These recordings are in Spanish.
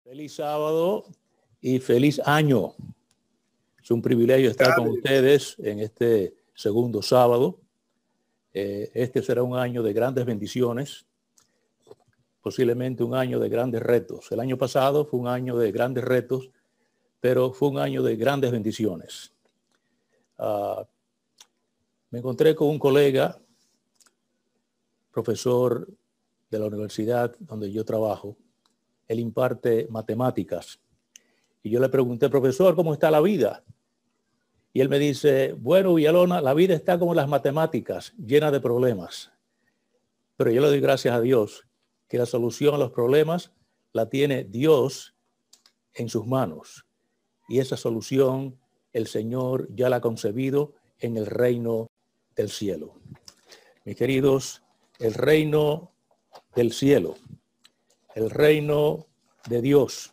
Feliz sábado y feliz año. Es un privilegio estar con ustedes en este segundo sábado. Este será un año de grandes bendiciones, posiblemente un año de grandes retos. El año pasado fue un año de grandes retos, pero fue un año de grandes bendiciones. Me encontré con un colega, profesor de la universidad donde yo trabajo. Él imparte matemáticas. Y yo le pregunté, profesor, ¿cómo está la vida? Y él me dice, bueno, Villalona, la vida está como las matemáticas, llena de problemas. Pero yo le doy gracias a Dios que la solución a los problemas la tiene Dios en sus manos. Y esa solución el Señor ya la ha concebido en el reino del cielo. Mis queridos, el reino del cielo, el reino de Dios,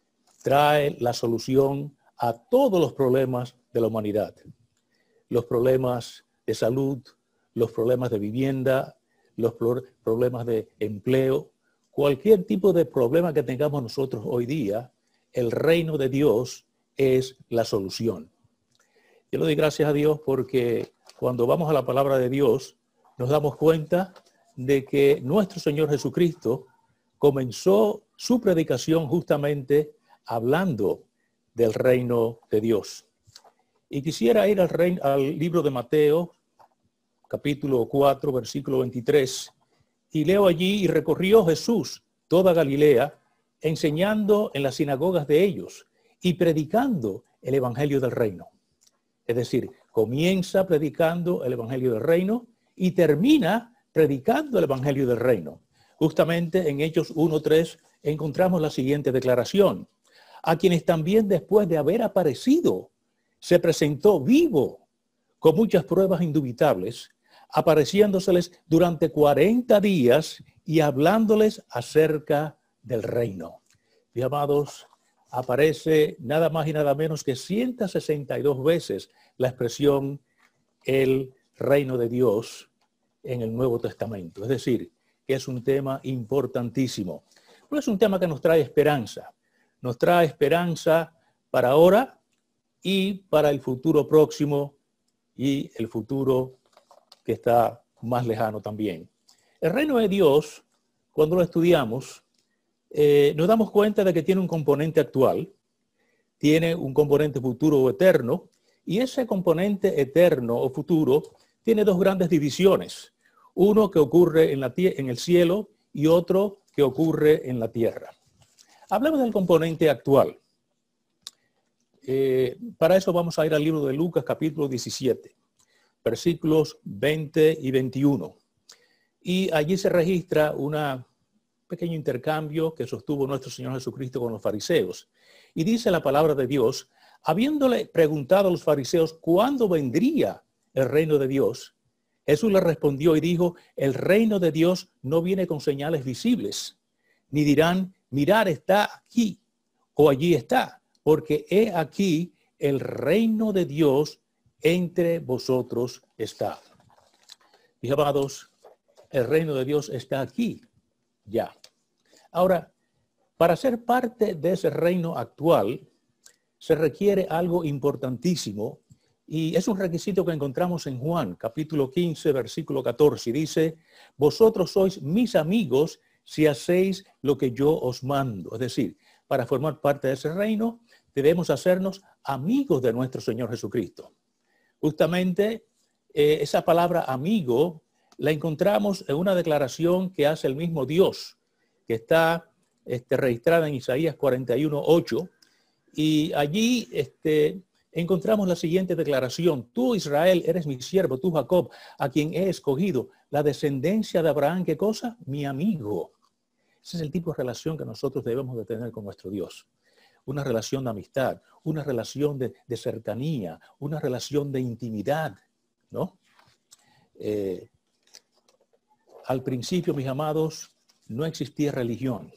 trae la solución a todos los problemas de la humanidad. Los problemas de salud, los problemas de vivienda, los problemas de empleo, cualquier tipo de problema que tengamos nosotros hoy día, el reino de Dios es la solución. Yo le doy gracias a Dios porque cuando vamos a la palabra de Dios, nos damos cuenta de que nuestro Señor Jesucristo comenzó su predicación justamente hablando del reino de Dios. Y quisiera ir al libro de Mateo, capítulo 4, versículo 23, y leo allí, y recorrió Jesús toda Galilea, enseñando en las sinagogas de ellos y predicando el evangelio del reino. Es decir, comienza predicando el evangelio del reino y termina predicando el evangelio del reino. Justamente en Hechos 1:3 encontramos la siguiente declaración: a quienes también después de haber aparecido se presentó vivo con muchas pruebas indubitables, apareciéndoseles durante 40 días y hablándoles acerca del reino. Mis amados, aparece nada más y nada menos que 162 veces la expresión el reino de Dios en el Nuevo Testamento. Es decir, que es un tema importantísimo. No es un tema que nos trae esperanza. Nos trae esperanza para ahora y para el futuro próximo y el futuro que está más lejano también. El reino de Dios, cuando lo estudiamos, nos damos cuenta de que tiene un componente actual, tiene un componente futuro o eterno, y ese componente eterno o futuro tiene dos grandes divisiones. Uno que ocurre en el cielo y otro que ocurre en la tierra. Hablemos del componente actual. Para eso vamos a ir al libro de Lucas, capítulo 17, versículos 20 y 21. Y allí se registra un pequeño intercambio que sostuvo nuestro Señor Jesucristo con los fariseos. Y dice la palabra de Dios, habiéndole preguntado a los fariseos cuándo vendría el reino de Dios, Jesús le respondió y dijo, el reino de Dios no viene con señales visibles, ni dirán, mirar está aquí o allí está, porque he aquí el reino de Dios entre vosotros está. Mis amados, el reino de Dios está aquí ya. Ahora, para ser parte de ese reino actual, se requiere algo importantísimo. Y es un requisito que encontramos en Juan, capítulo 15, versículo 14. Y dice, vosotros sois mis amigos si hacéis lo que yo os mando. Es decir, para formar parte de ese reino, debemos hacernos amigos de nuestro Señor Jesucristo. Justamente, esa palabra amigo la encontramos en una declaración que hace el mismo Dios, que está registrada en Isaías 41:8. Y allí encontramos la siguiente declaración. Tú, Israel, eres mi siervo, tú, Jacob, a quien he escogido. La descendencia de Abraham, ¿qué cosa? Mi amigo. Ese es el tipo de relación que nosotros debemos de tener con nuestro Dios. Una relación de amistad, una relación de cercanía, una relación de intimidad, ¿no? Al principio, mis amados, no existía religión.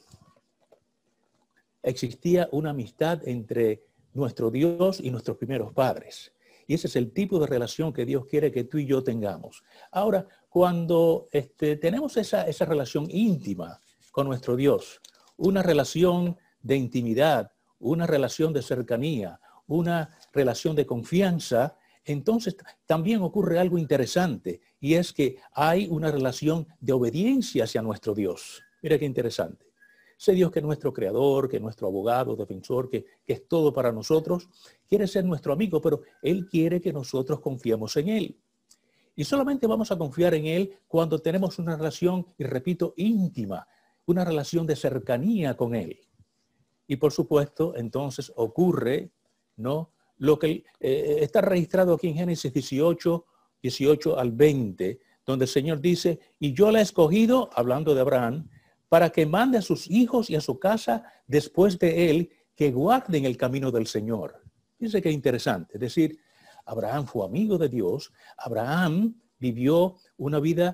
Existía una amistad entre nuestro Dios y nuestros primeros padres. Y ese es el tipo de relación que Dios quiere que tú y yo tengamos. Ahora, cuando tenemos esa relación íntima con nuestro Dios, una relación de intimidad, una relación de cercanía, una relación de confianza, entonces también ocurre algo interesante, y es que hay una relación de obediencia hacia nuestro Dios. Mira qué interesante. Ese Dios que es nuestro creador, que es nuestro abogado, defensor, que es todo para nosotros, quiere ser nuestro amigo, pero Él quiere que nosotros confiemos en Él. Y solamente vamos a confiar en Él cuando tenemos una relación, y repito, íntima, una relación de cercanía con Él. Y por supuesto, entonces ocurre, ¿no?, lo que está registrado aquí en Génesis 18 al 20, donde el Señor dice, y yo le he escogido, hablando de Abraham, para que mande a sus hijos y a su casa después de él, que guarden el camino del Señor. Fíjense qué interesante. Es decir, Abraham fue amigo de Dios. Abraham vivió una vida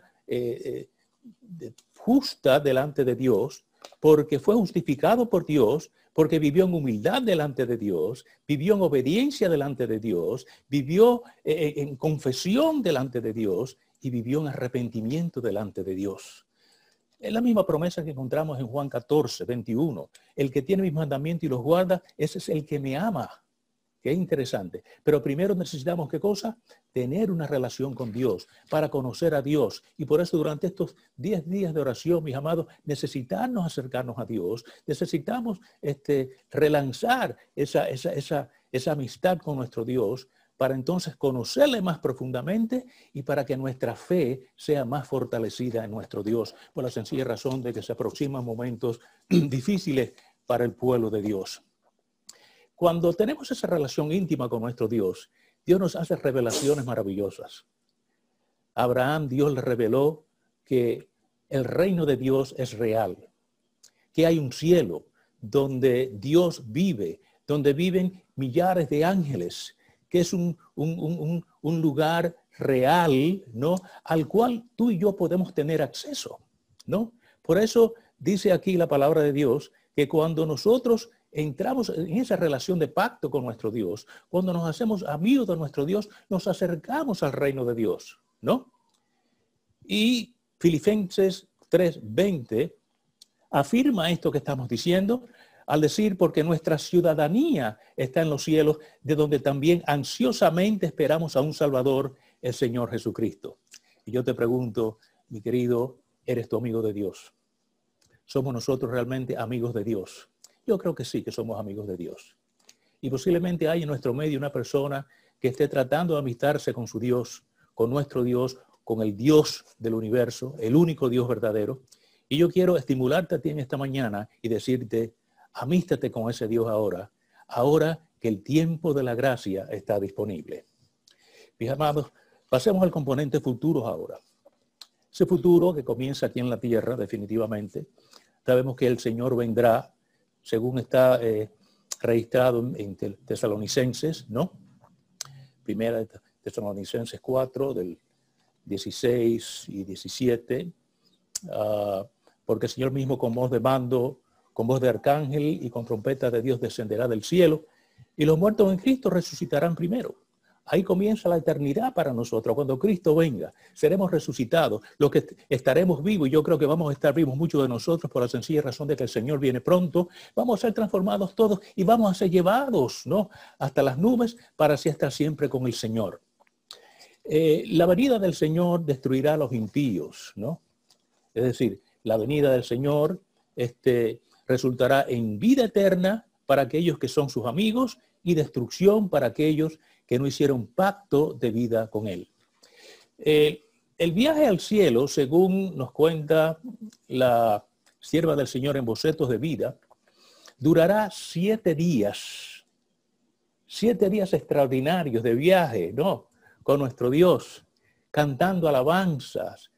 justa delante de Dios, porque fue justificado por Dios, porque vivió en humildad delante de Dios, vivió en obediencia delante de Dios, vivió en confesión delante de Dios y vivió en arrepentimiento delante de Dios. Es la misma promesa que encontramos en Juan 14, 21. El que tiene mis mandamientos y los guarda, ese es el que me ama. Qué interesante. Pero primero necesitamos, ¿qué cosa? Tener una relación con Dios para conocer a Dios. Y por eso durante estos 10 días de oración, mis amados, necesitamos acercarnos a Dios. Necesitamos relanzar esa amistad con nuestro Dios para entonces conocerle más profundamente y para que nuestra fe sea más fortalecida en nuestro Dios, por la sencilla razón de que se aproximan momentos difíciles para el pueblo de Dios. Cuando tenemos esa relación íntima con nuestro Dios, Dios nos hace revelaciones maravillosas. A Abraham, Dios le reveló que el reino de Dios es real, que hay un cielo donde Dios vive, donde viven millares de ángeles, que es un lugar real, ¿no?, al cual tú y yo podemos tener acceso, ¿no? Por eso dice aquí la palabra de Dios que cuando nosotros entramos en esa relación de pacto con nuestro Dios, cuando nos hacemos amigos de nuestro Dios, nos acercamos al reino de Dios, ¿no? Y Filipenses 3:20 afirma esto que estamos diciendo al decir, porque nuestra ciudadanía está en los cielos, de donde también ansiosamente esperamos a un Salvador, el Señor Jesucristo. Y yo te pregunto, mi querido, ¿eres tu amigo de Dios? ¿Somos nosotros realmente amigos de Dios? Yo creo que sí, que somos amigos de Dios. Y posiblemente hay en nuestro medio una persona que esté tratando de amistarse con su Dios, con nuestro Dios, con el Dios del universo, el único Dios verdadero. Y yo quiero estimularte a ti en esta mañana y decirte, amístate con ese Dios ahora que el tiempo de la gracia está disponible. Mis amados, pasemos al componente futuro ahora. Ese futuro que comienza aquí en la tierra, definitivamente. Sabemos que el Señor vendrá, según está registrado en Tesalonicenses, ¿no? Primera de Tesalonicenses 4, del 16 y 17, porque el Señor mismo con voz de mando, con voz de arcángel y con trompeta de Dios descenderá del cielo, y los muertos en Cristo resucitarán primero. Ahí comienza la eternidad para nosotros. Cuando Cristo venga, seremos resucitados. Los que estaremos vivos, y yo creo que vamos a estar vivos muchos de nosotros por la sencilla razón de que el Señor viene pronto, vamos a ser transformados todos y vamos a ser llevados, ¿no?, hasta las nubes para así estar siempre con el Señor. La venida del Señor destruirá a los impíos, ¿no? Es decir, la venida del Señor resultará en vida eterna para aquellos que son sus amigos y destrucción para aquellos que no hicieron pacto de vida con Él. El viaje al cielo, según nos cuenta la sierva del Señor en Bocetos de Vida, durará 7 días. 7 días extraordinarios de viaje, ¿no?, con nuestro Dios, cantando alabanzas,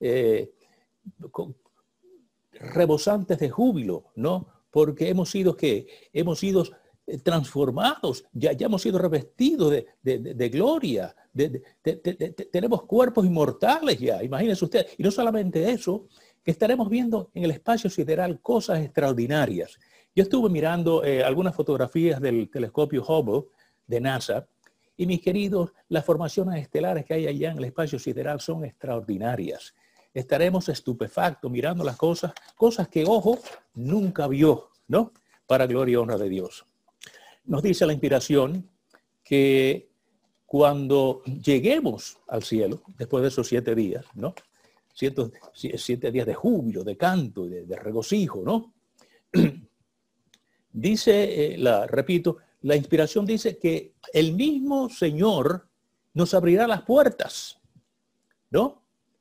rebosantes de júbilo, ¿no? Porque hemos sido transformados, ya hemos sido revestidos de gloria, tenemos cuerpos inmortales ya, imagínense usted. Y no solamente eso, que estaremos viendo en el espacio sideral cosas extraordinarias. Yo estuve mirando algunas fotografías del telescopio Hubble de NASA, y mis queridos, las formaciones estelares que hay allá en el espacio sideral son extraordinarias. Estaremos estupefactos mirando las cosas que ojo nunca vio, ¿no? para gloria y honra de Dios. Nos dice la inspiración que cuando lleguemos al cielo, después de esos 7 días, ¿no? 7 días de júbilo, de canto, de regocijo, ¿no? Dice, repito, la inspiración dice que el mismo Señor nos abrirá las puertas, ¿no?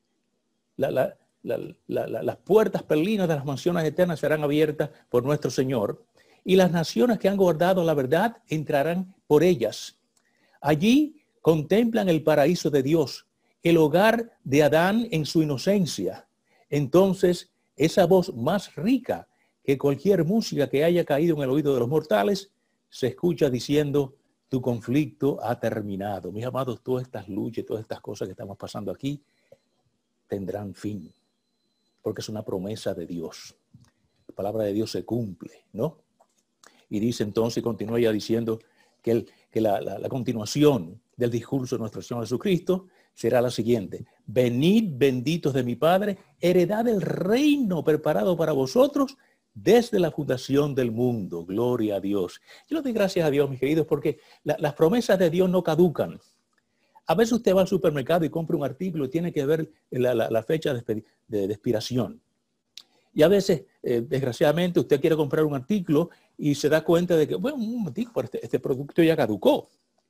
Las puertas perlinas de las mansiones eternas serán abiertas por nuestro Señor, y las naciones que han guardado la verdad entrarán por ellas. Allí contemplan el paraíso de Dios, el hogar de Adán en su inocencia. Entonces, esa voz más rica que cualquier música que haya caído en el oído de los mortales se escucha diciendo: tu conflicto ha terminado. Mis amados, todas estas luchas, todas estas cosas que estamos pasando aquí tendrán fin, porque es una promesa de Dios. La palabra de Dios se cumple, ¿no? Y dice entonces, y continúa ya diciendo que la continuación del discurso de nuestro Señor Jesucristo será la siguiente: venid benditos de mi Padre, heredad del reino preparado para vosotros desde la fundación del mundo. Gloria a Dios. Yo le doy gracias a Dios, mis queridos, porque las promesas de Dios no caducan. A veces usted va al supermercado y compra un artículo y tiene que ver la fecha de expiración. Y a veces, desgraciadamente, usted quiere comprar un artículo y se da cuenta de que, bueno, un momentico, este producto ya caducó.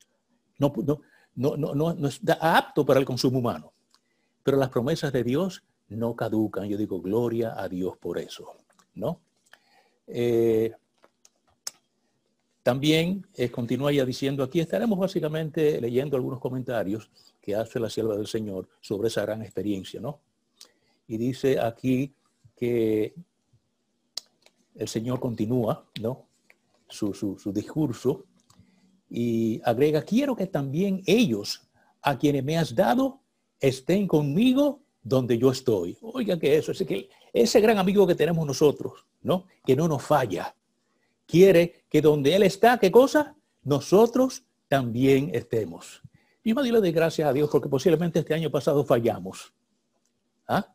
No está apto para el consumo humano. Pero las promesas de Dios no caducan. Yo digo, gloria a Dios por eso, ¿no? También continúa ya diciendo, aquí estaremos básicamente leyendo algunos comentarios que hace la sierva del Señor sobre esa gran experiencia, ¿no? Y dice aquí que el Señor continúa, ¿no?, su discurso, y agrega: quiero que también ellos, a quienes me has dado, estén conmigo donde yo estoy. Oiga que eso, es que ese gran amigo que tenemos nosotros, ¿no?, que no nos falla, quiere que donde Él está, ¿qué cosa? Nosotros también estemos. Y yo le doy gracias a Dios porque posiblemente este año pasado fallamos. ¿Ah?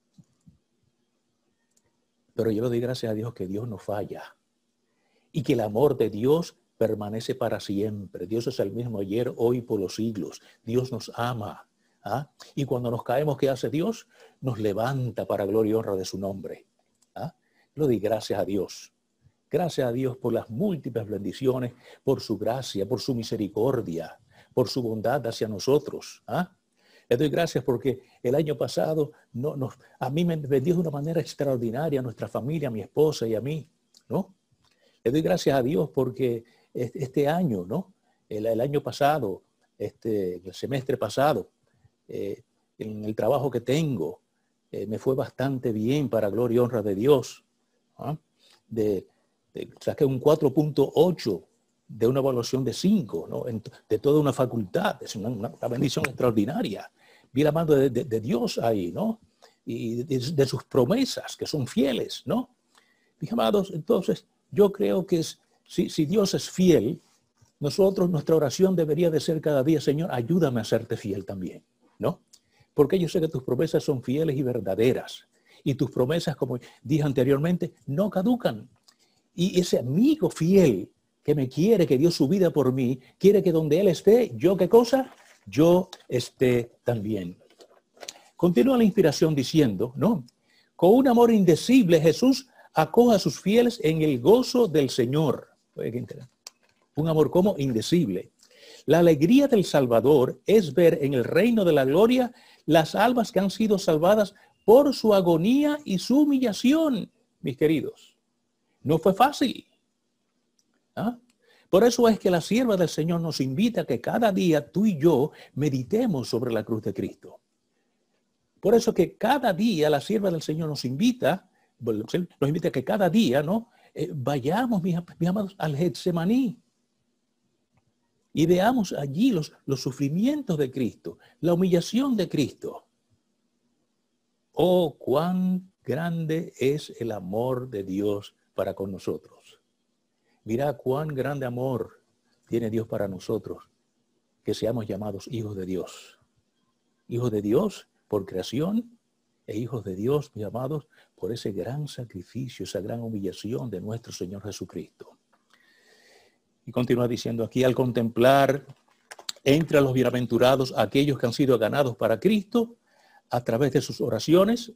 Pero yo le doy gracias a Dios que Dios no falla y que el amor de Dios permanece para siempre. Dios es el mismo ayer, hoy, por los siglos. Dios nos ama. ¿Ah? Y cuando nos caemos, ¿qué hace Dios? Nos levanta para gloria y honra de su nombre. ¿Ah? Yo le doy gracias a Dios. Gracias a Dios por las múltiples bendiciones, por su gracia, por su misericordia, por su bondad hacia nosotros. ¿Ah? Le doy gracias porque el año pasado a mí me bendijo de una manera extraordinaria, a nuestra familia, a mi esposa y a mí, ¿no? Le doy gracias a Dios porque este año, ¿no?, el año pasado, el semestre pasado, en el trabajo que tengo, me fue bastante bien para gloria y honra de Dios. ¿Ah? Saqué un 4.8 de una evaluación de 5, ¿no?, de toda una facultad. Es una bendición extraordinaria. Vi la mano de Dios ahí, ¿no? Y de sus promesas, que son fieles, ¿no? Mis amados, entonces, yo creo que si Dios es fiel, nuestra oración debería de ser cada día: Señor, ayúdame a serte fiel también, ¿no? Porque yo sé que tus promesas son fieles y verdaderas. Y tus promesas, como dije anteriormente, no caducan. Y ese amigo fiel que me quiere, que dio su vida por mí, quiere que donde Él esté, ¿yo qué cosa? Yo esté también. Continúa la inspiración diciendo, ¿no?, con un amor indecible Jesús acoge a sus fieles en el gozo del Señor. Oye, qué interesante. Un amor como indecible. La alegría del Salvador es ver en el reino de la gloria las almas que han sido salvadas por su agonía y su humillación, mis queridos. No fue fácil. ¿Ah? Por eso es que la sierva del Señor nos invita a que cada día tú y yo meditemos sobre la cruz de Cristo. Por eso que cada día la sierva del Señor nos invita a que cada día, ¿no?, vayamos, mis amados, al Getsemaní y veamos allí los sufrimientos de Cristo, la humillación de Cristo. Oh, cuán grande es el amor de Dios para con nosotros. Mira cuán grande amor tiene Dios para nosotros, que seamos llamados hijos de Dios. Hijos de Dios por creación e hijos de Dios, mis amados, por ese gran sacrificio, esa gran humillación de nuestro Señor Jesucristo. Y continúa diciendo aquí, al contemplar entre los bienaventurados aquellos que han sido ganados para Cristo a través de sus oraciones,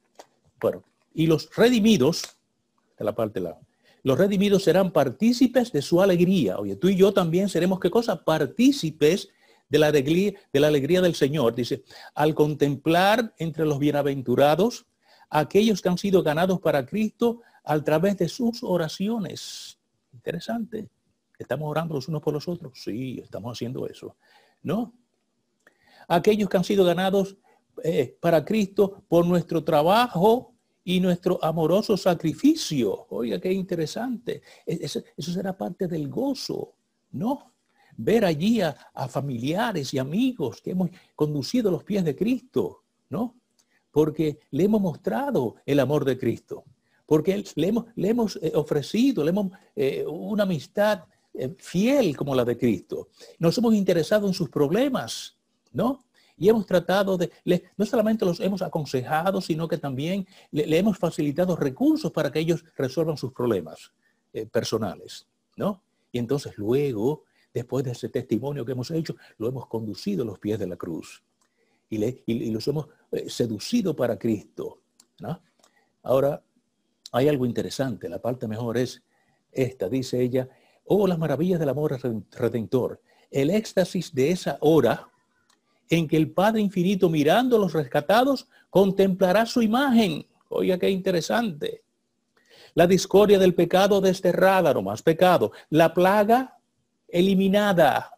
y los redimidos, de la parte de la... Los redimidos serán partícipes de su alegría. Oye, tú y yo también seremos, ¿qué cosa? Partícipes de la alegría del Señor. Dice, al contemplar entre los bienaventurados aquellos que han sido ganados para Cristo a través de sus oraciones. Interesante. ¿Estamos orando los unos por los otros? Sí, estamos haciendo eso. ¿No? Aquellos que han sido ganados para Cristo por nuestro trabajo y nuestro amoroso sacrificio. Oiga, qué interesante. Eso será parte del gozo, ¿no? Ver allí a familiares y amigos que hemos conducido a los pies de Cristo, ¿no? Porque le hemos mostrado el amor de Cristo. Porque le hemos ofrecido, una amistad fiel como la de Cristo. Nos hemos interesado en sus problemas, ¿no? Y hemos tratado no solamente los hemos aconsejado, sino que también le hemos facilitado recursos para que ellos resuelvan sus problemas personales, ¿no? Y entonces luego, después de ese testimonio que hemos hecho, lo hemos conducido a los pies de la cruz. Y los hemos seducido para Cristo, ¿no? Ahora, hay algo interesante. La parte mejor es esta. Dice ella, oh, las maravillas del amor redentor. El éxtasis de esa hora en que el Padre Infinito, mirando a los rescatados, contemplará su imagen. Oiga, qué interesante. La discordia del pecado desterrada, no más pecado. La plaga eliminada.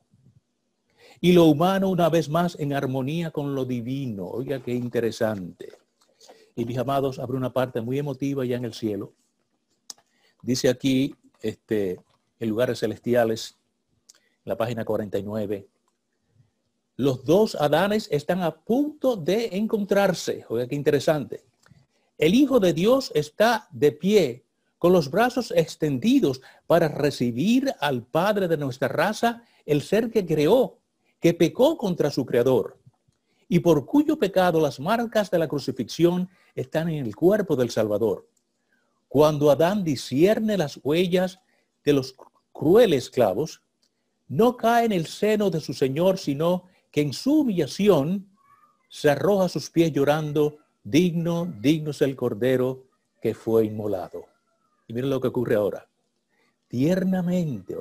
Y lo humano una vez más en armonía con lo divino. Oiga, qué interesante. Y mis amados, habrá una parte muy emotiva ya en el cielo. Dice aquí, en lugares celestiales, en la página 49, los dos Adanes están a punto de encontrarse. Oiga, qué interesante. El Hijo de Dios está de pie, con los brazos extendidos para recibir al Padre de nuestra raza, el ser que creó, que pecó contra su Creador, y por cuyo pecado las marcas de la crucifixión están en el cuerpo del Salvador. Cuando Adán discierne las huellas de los crueles clavos, no cae en el seno de su Señor, sino que en su humillación se arroja a sus pies llorando, digno es el Cordero que fue inmolado. Y miren lo que ocurre ahora. Tiernamente,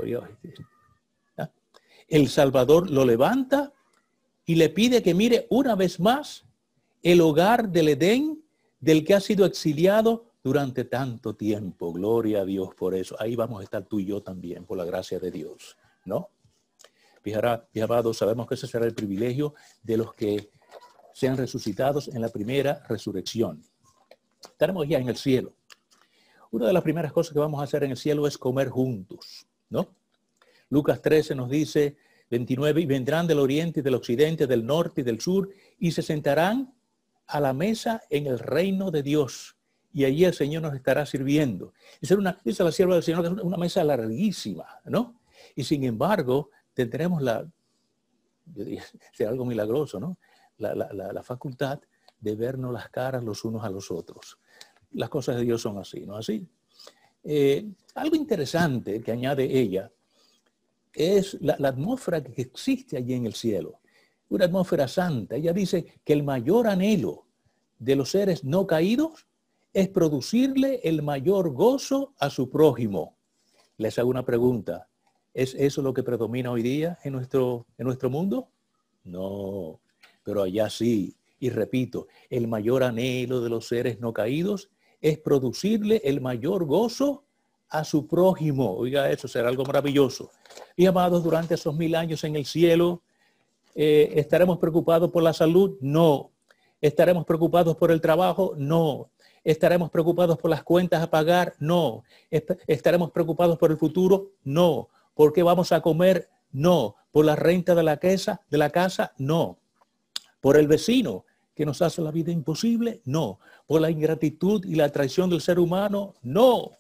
el Salvador lo levanta y le pide que mire una vez más el hogar del Edén del que ha sido exiliado durante tanto tiempo. Gloria a Dios por eso. Ahí vamos a estar tú y yo también, por la gracia de Dios, ¿no? Fijará, mis amados, sabemos que ese será el privilegio de los que sean resucitados en la primera resurrección. Estaremos ya en el cielo. Una de las primeras cosas que vamos a hacer en el cielo es comer juntos, ¿no? Lucas 13 nos dice, 29, y vendrán del oriente y del occidente, del norte y del sur, y se sentarán a la mesa en el reino de Dios. Y allí el Señor nos estará sirviendo. Dice la sierva del Señor que es una mesa larguísima, ¿no? Y sin embargo, tendremos será algo milagroso, ¿no? La facultad de vernos las caras los unos a los otros. Las cosas de Dios son así, ¿no? Así. Algo interesante que añade ella es la atmósfera que existe allí en el cielo. Una atmósfera santa. Ella dice que el mayor anhelo de los seres no caídos es producirle el mayor gozo a su prójimo. Les hago una pregunta. ¿Es eso lo que predomina hoy día en nuestro mundo? No, pero allá sí. Y repito, el mayor anhelo de los seres no caídos es producirle el mayor gozo a su prójimo. Oiga, eso será algo maravilloso. Y amados, durante esos 1000 años en el cielo, ¿estaremos preocupados por la salud? No. ¿Estaremos preocupados por el trabajo? No. ¿Estaremos preocupados por las cuentas a pagar? No. ¿Estaremos preocupados por el futuro? No. ¿Por qué vamos a comer? No. ¿Por la renta de la casa? No. ¿Por el vecino que nos hace la vida imposible? No. ¿Por la ingratitud y la traición del ser humano? No.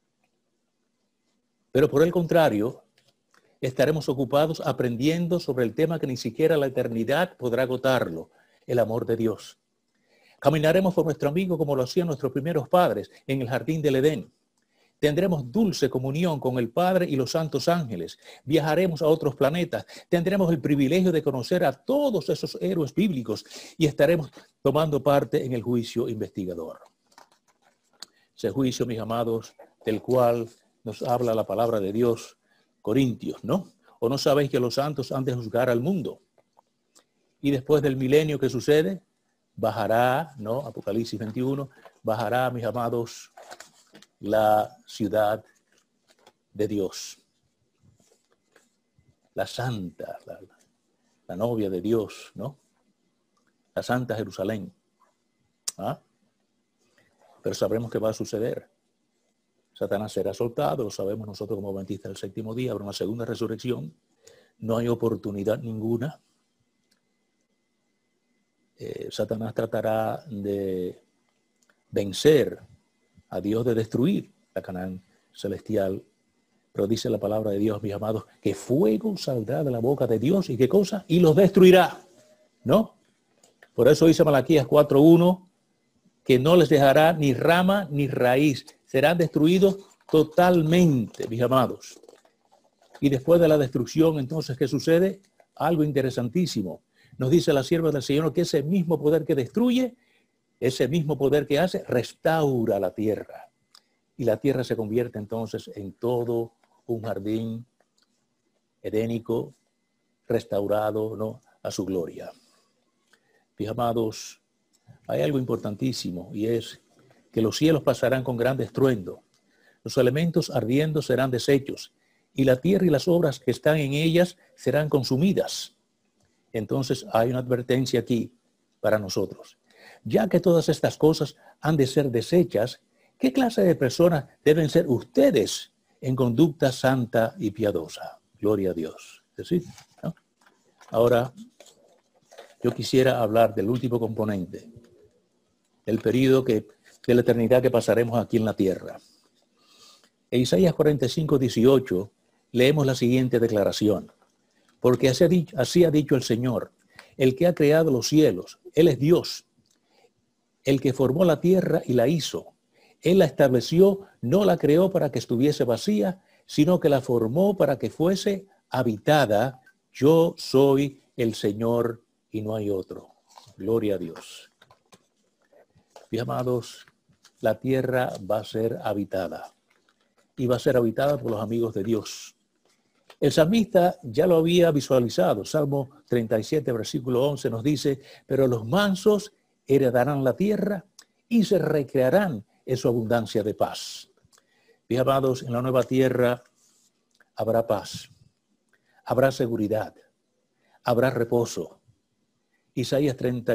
Pero por el contrario, estaremos ocupados aprendiendo sobre el tema que ni siquiera la eternidad podrá agotarlo, el amor de Dios. Caminaremos por nuestro amigo como lo hacían nuestros primeros padres en el jardín del Edén. Tendremos dulce comunión con el Padre y los santos ángeles. Viajaremos a otros planetas. Tendremos el privilegio de conocer a todos esos héroes bíblicos y estaremos tomando parte en el juicio investigador. Ese juicio, mis amados, del cual nos habla la palabra de Dios, Corintios, ¿no? ¿O no sabéis que los santos han de juzgar al mundo? Y después del milenio, ¿qué sucede? Bajará, ¿no? Apocalipsis 21, bajará, mis amados, la ciudad de Dios, la santa, la novia de Dios, ¿no? La santa Jerusalén. ¿Ah? Pero sabremos qué va a suceder. Satanás será soltado, lo sabemos nosotros como adventistas del séptimo día, habrá una segunda resurrección, no hay oportunidad ninguna. Satanás tratará de vencer a Dios, de destruir la Canaán celestial. Pero dice la palabra de Dios, mis amados, que fuego saldrá de la boca de Dios y qué cosa, y los destruirá, ¿no? Por eso dice Malaquías 4:1, que no les dejará ni rama ni raíz, serán destruidos totalmente, mis amados. Y después de la destrucción, entonces, ¿qué sucede? Algo interesantísimo. Nos dice la sierva del Señor que ese mismo poder que destruye, ese mismo poder que hace, restaura la tierra. Y la tierra se convierte entonces en todo un jardín edénico, restaurado, ¿no?, a su gloria. Mis amados, hay algo importantísimo y es que los cielos pasarán con gran estruendo. Los elementos ardiendo serán deshechos y la tierra y las obras que están en ellas serán consumidas. Entonces hay una advertencia aquí para nosotros. Ya que todas estas cosas han de ser deshechas, ¿qué clase de personas deben ser ustedes en conducta santa y piadosa? Gloria a Dios. ¿Sí? ¿No? Ahora, yo quisiera hablar del último componente, el periodo de la eternidad que pasaremos aquí en la tierra. En Isaías 45:18 leemos la siguiente declaración. Porque así ha dicho el Señor, el que ha creado los cielos, Él es Dios, el que formó la tierra y la hizo. Él la estableció, no la creó para que estuviese vacía, sino que la formó para que fuese habitada. Yo soy el Señor y no hay otro. Gloria a Dios. Mis amados, la tierra va a ser habitada y va a ser habitada por los amigos de Dios. El salmista ya lo había visualizado. Salmo 37, versículo 11 nos dice, pero los mansos heredarán la tierra y se recrearán en su abundancia de paz. Mis amados, en la nueva tierra habrá paz, habrá seguridad, habrá reposo. Isaías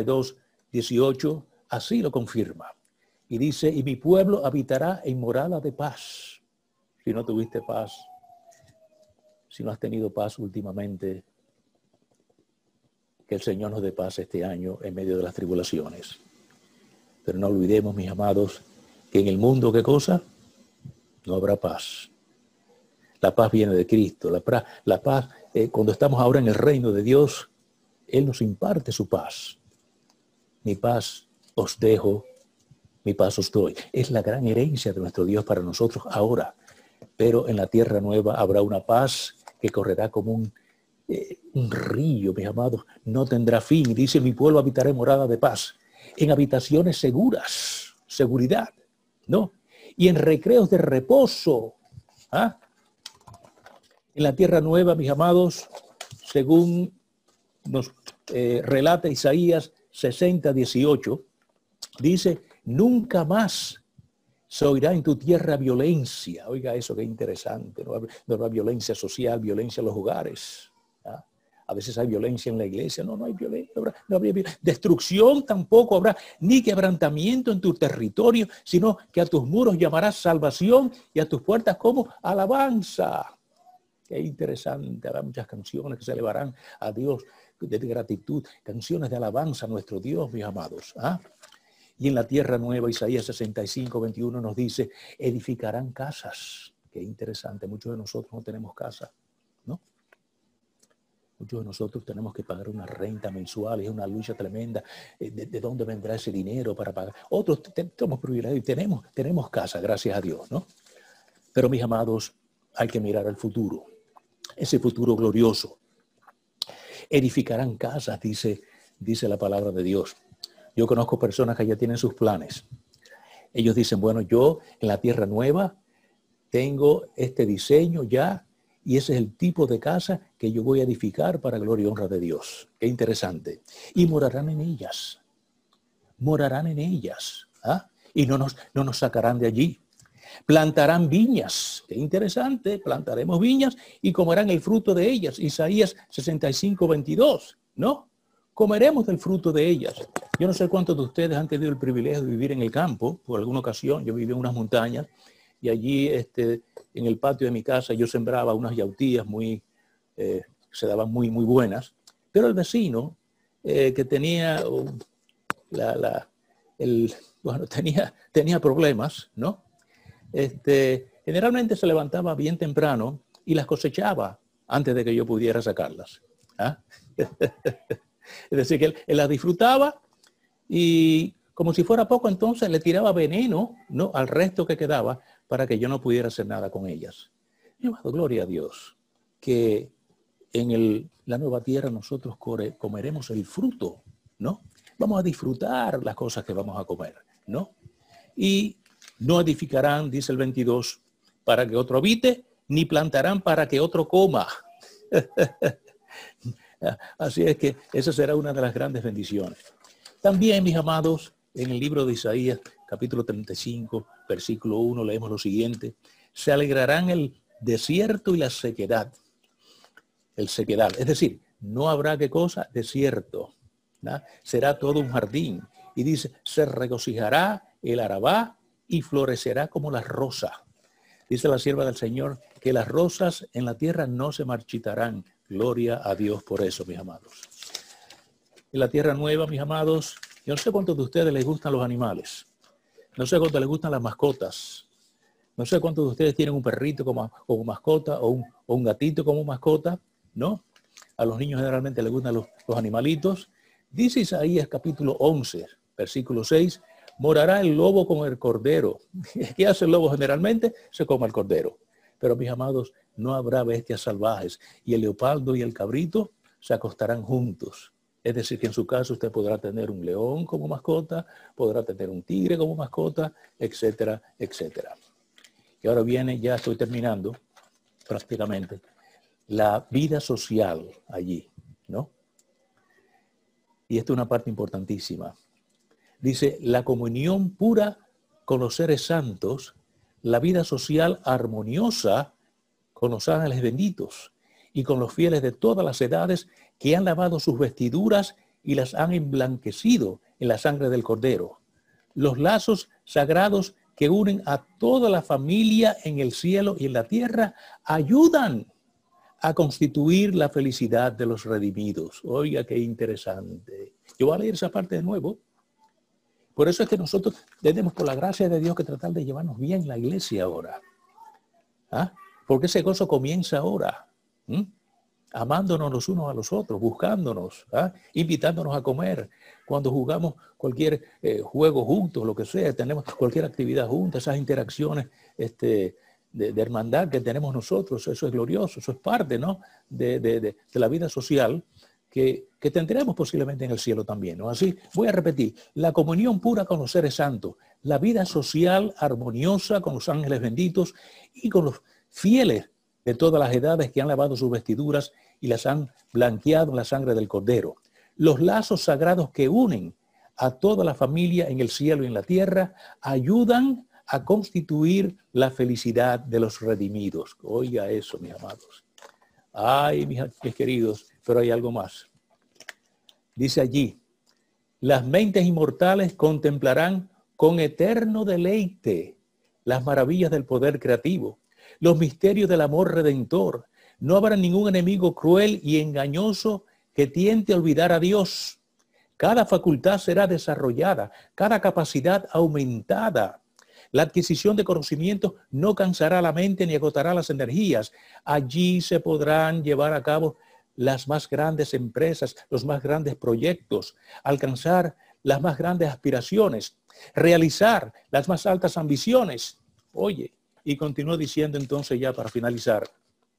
32:18 así lo confirma. Y dice, y mi pueblo habitará en morada de paz. Si no tuviste paz, si no has tenido paz últimamente, que el Señor nos dé paz este año en medio de las tribulaciones. Pero no olvidemos, mis amados, que en el mundo, ¿qué cosa? No habrá paz. La paz viene de Cristo. La paz, cuando estamos ahora en el reino de Dios, Él nos imparte su paz. Mi paz os dejo, mi paz os doy. Es la gran herencia de nuestro Dios para nosotros ahora. Pero en la tierra nueva habrá una paz que correrá como un río, mis amados, no tendrá fin. Dice, mi pueblo habitará en morada de paz, en habitaciones seguras, seguridad, ¿no? Y en recreos de reposo. ¿Ah? En la tierra nueva, mis amados, según nos relata Isaías 60:18, dice, nunca más se oirá en tu tierra violencia. Oiga eso, qué interesante. No habrá violencia social, violencia en los hogares. ¿Ah? A veces hay violencia en la iglesia. No hay violencia. No habría destrucción tampoco habrá, ni quebrantamiento en tu territorio, sino que a tus muros llamarás salvación y a tus puertas como alabanza. Qué interesante. Habrá muchas canciones que se elevarán a Dios de gratitud, canciones de alabanza a nuestro Dios, mis amados. ¿Ah? Y en la tierra nueva, Isaías 65:21 nos dice, edificarán casas. Qué interesante, muchos de nosotros no tenemos casa, ¿no? Muchos de nosotros tenemos que pagar una renta mensual, es una lucha tremenda. ¿De dónde vendrá ese dinero para pagar? Otros somos privilegiados y tenemos casa, gracias a Dios, ¿no? Pero mis amados, hay que mirar al futuro, ese futuro glorioso. Edificarán casas, dice la palabra de Dios. Yo conozco personas que ya tienen sus planes. Ellos dicen, bueno, yo en la tierra nueva tengo este diseño ya, y ese es el tipo de casa que yo voy a edificar para gloria y honra de Dios. Qué interesante. Y morarán en ellas. Morarán en ellas. ¿Ah? Y no nos sacarán de allí. Plantarán viñas. Qué interesante. Plantaremos viñas y comerán el fruto de ellas. Isaías 65:22. ¿No? Comeremos del fruto de ellas. Yo no sé cuántos de ustedes han tenido el privilegio de vivir en el campo. Por alguna ocasión, yo viví en unas montañas. Y allí, en el patio de mi casa, yo sembraba unas yautías se daban muy buenas. Pero el vecino, que tenía, tenía problemas, ¿no? Generalmente se levantaba bien temprano y las cosechaba antes de que yo pudiera sacarlas. ¿Ah? Es decir, que él las disfrutaba y como si fuera poco, entonces le tiraba veneno, ¿no?, al resto que quedaba para que yo no pudiera hacer nada con ellas. Mi amado, gloria a Dios, que en la nueva tierra nosotros comeremos el fruto, ¿no? Vamos a disfrutar las cosas que vamos a comer, ¿no? Y no edificarán, dice el 22, para que otro habite, ni plantarán para que otro coma. Así es que esa será una de las grandes bendiciones. También, mis amados, en el libro de Isaías, capítulo 35, versículo 1, leemos lo siguiente. Se alegrarán el desierto y la sequedad. El sequedad, es decir, no habrá qué cosa, desierto, ¿no? Será todo un jardín. Y dice, se regocijará el Arabá y florecerá como la rosa. Dice la sierva del Señor que las rosas en la tierra no se marchitarán. Gloria a Dios por eso, mis amados. En la tierra nueva, mis amados, yo no sé cuántos de ustedes les gustan los animales. No sé cuántos les gustan las mascotas. No sé cuántos de ustedes tienen un perrito como mascota o un gatito como mascota, ¿no? A los niños generalmente les gustan los animalitos. Dice Isaías capítulo 11, versículo 6, morará el lobo con el cordero. ¿Qué hace el lobo generalmente? Se come el cordero. Pero mis amados, no habrá bestias salvajes. Y el leopardo y el cabrito se acostarán juntos. Es decir, que en su caso usted podrá tener un león como mascota, podrá tener un tigre como mascota, etcétera, etcétera. Y ahora viene, ya estoy terminando prácticamente, la vida social allí, ¿no? Y esta es una parte importantísima. Dice, la comunión pura con los seres santos, la vida social armoniosa con los ángeles benditos y con los fieles de todas las edades que han lavado sus vestiduras y las han emblanquecido en la sangre del Cordero. Los lazos sagrados que unen a toda la familia en el cielo y en la tierra ayudan a constituir la felicidad de los redimidos. Oiga, qué interesante. Yo voy a leer esa parte de nuevo. Por eso es que nosotros tenemos, por la gracia de Dios, que tratar de llevarnos bien la iglesia ahora. ¿Ah? Porque ese gozo comienza ahora. Amándonos los unos a los otros, buscándonos, invitándonos a comer. Cuando jugamos cualquier juego juntos, lo que sea, tenemos cualquier actividad juntos, esas interacciones de hermandad que tenemos nosotros, eso es glorioso, eso es parte, ¿no?, de la vida social que tendremos posiblemente en el cielo también, ¿no? Así, voy a repetir, la comunión pura con los seres santos, la vida social armoniosa con los ángeles benditos y con los fieles de todas las edades que han lavado sus vestiduras y las han blanqueado en la sangre del Cordero. Los lazos sagrados que unen a toda la familia en el cielo y en la tierra ayudan a constituir la felicidad de los redimidos. Oiga eso, mis amados. Ay, mis queridos, pero hay algo más. Dice allí, las mentes inmortales contemplarán con eterno deleite las maravillas del poder creativo, los misterios del amor redentor. No habrá ningún enemigo cruel y engañoso que tiente a olvidar a Dios. Cada facultad será desarrollada, cada capacidad aumentada. La adquisición de conocimientos no cansará la mente ni agotará las energías. Allí se podrán llevar a cabo las más grandes empresas, los más grandes proyectos, alcanzar las más grandes aspiraciones, realizar las más altas ambiciones. Oye, y continúa diciendo entonces ya para finalizar,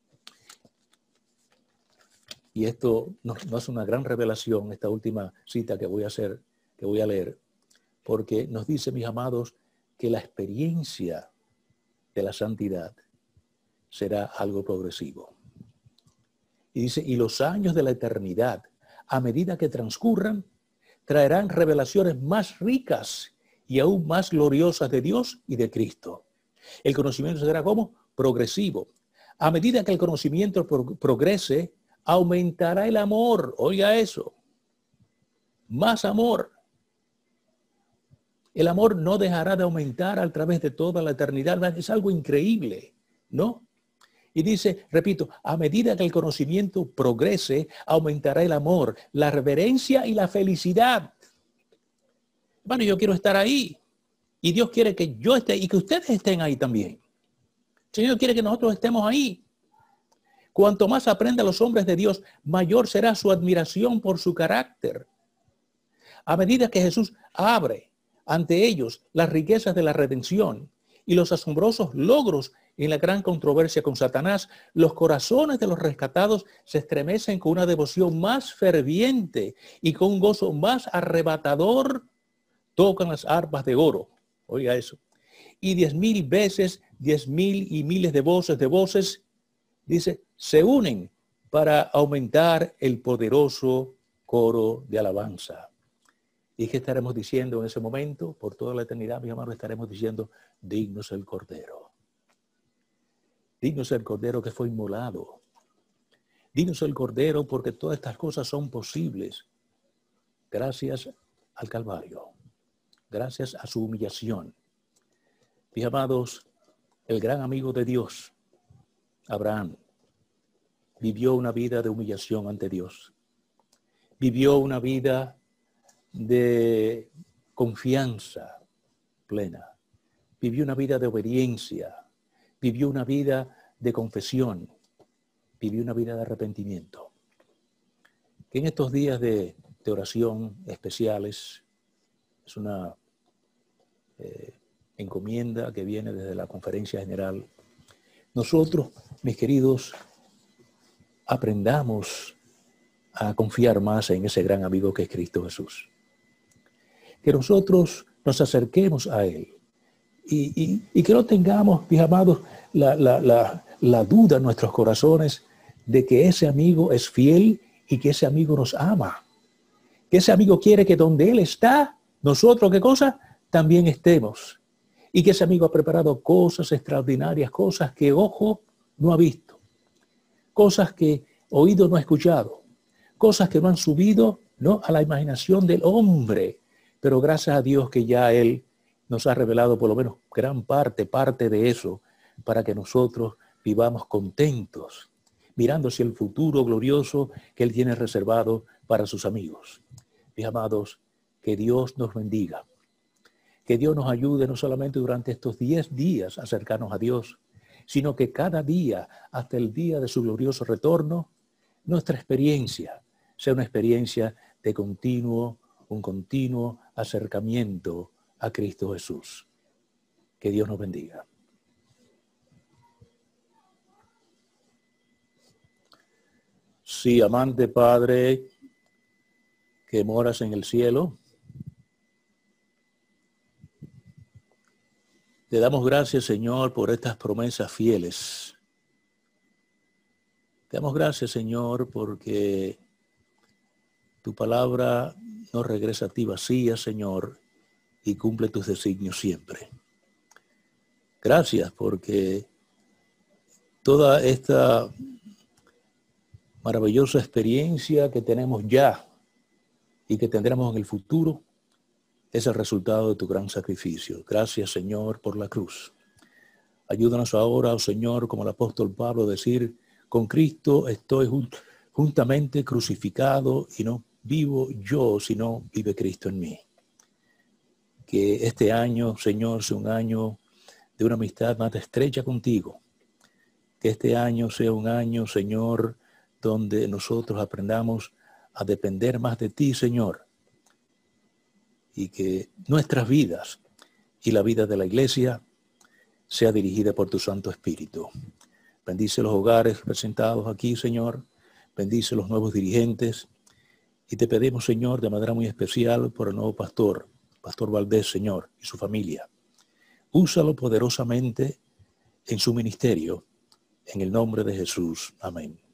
y esto nos hace una gran revelación, esta última cita que voy a leer, porque nos dice, mis amados, que la experiencia de la santidad será algo progresivo. Y dice, y los años de la eternidad, a medida que transcurran, traerán revelaciones más ricas y aún más gloriosas de Dios y de Cristo. El conocimiento será como progresivo. A medida que el conocimiento progrese, aumentará el amor. Oiga eso. Más amor. El amor no dejará de aumentar a través de toda la eternidad. Es algo increíble, ¿no? Y dice, repito, a medida que el conocimiento progrese, aumentará el amor, la reverencia y la felicidad. Bueno, yo quiero estar ahí. Y Dios quiere que yo esté y que ustedes estén ahí también. El Señor quiere que nosotros estemos ahí. Cuanto más aprendan los hombres de Dios, mayor será su admiración por su carácter. A medida que Jesús abre ante ellos las riquezas de la redención y los asombrosos logros en la gran controversia con Satanás, los corazones de los rescatados se estremecen con una devoción más ferviente y con un gozo más arrebatador, tocan las arpas de oro. Oiga eso. Y 10,000 veces, 10,000 y miles de voces, dice, se unen para aumentar el poderoso coro de alabanza. ¿Y qué estaremos diciendo en ese momento? Por toda la eternidad, mis hermanos, estaremos diciendo, digno es el Cordero. Digno es el Cordero que fue inmolado. Digno es el Cordero porque todas estas cosas son posibles gracias al Calvario, gracias a su humillación. Mis amados, el gran amigo de Dios, Abraham, vivió una vida de humillación ante Dios. Vivió una vida de confianza plena. Vivió una vida de obediencia. Vivió una vida de confesión. Vivió una vida de arrepentimiento. Que en estos días de oración especiales, es una encomienda que viene desde la Conferencia General, nosotros, mis queridos, aprendamos a confiar más en ese gran amigo que es Cristo Jesús. Que nosotros nos acerquemos a Él y que no tengamos, mis amados, la duda en nuestros corazones de que ese amigo es fiel y que ese amigo nos ama. Que ese amigo quiere que donde Él está, nosotros, ¿qué cosa? También estemos. Y que ese amigo ha preparado cosas extraordinarias, cosas que ojo no ha visto, cosas que oído no ha escuchado, cosas que no han subido, ¿no?, a la imaginación del hombre. Pero gracias a Dios que ya Él nos ha revelado por lo menos gran parte de eso, para que nosotros vivamos contentos, mirando hacia el futuro glorioso que Él tiene reservado para sus amigos. Mis amados, que Dios nos bendiga. Que Dios nos ayude no solamente durante estos 10 días a acercarnos a Dios, sino que cada día, hasta el día de su glorioso retorno, nuestra experiencia sea una experiencia de un continuo acercamiento a Cristo Jesús. Que Dios nos bendiga. Sí, amante Padre, que moras en el cielo, te damos gracias, Señor, por estas promesas fieles. Te damos gracias, Señor, porque tu palabra no regresa a ti vacía, Señor, y cumple tus designios siempre. Gracias porque toda esta maravillosa experiencia que tenemos ya y que tendremos en el futuro es el resultado de tu gran sacrificio. Gracias, Señor, por la cruz. Ayúdanos ahora, oh Señor, como el apóstol Pablo, a decir, con Cristo estoy juntamente crucificado y no vivo yo, sino vive Cristo en mí. Que este año, Señor, sea un año de una amistad más estrecha contigo. Que este año sea un año, Señor, donde nosotros aprendamos a depender más de ti, Señor, y que nuestras vidas y la vida de la iglesia sea dirigida por tu Santo Espíritu. Bendice los hogares presentados aquí, Señor. Bendice los nuevos dirigentes. Y te pedimos, Señor, de manera muy especial por el nuevo pastor, Pastor Valdés, Señor, y su familia. Úsalo poderosamente en su ministerio. En el nombre de Jesús. Amén.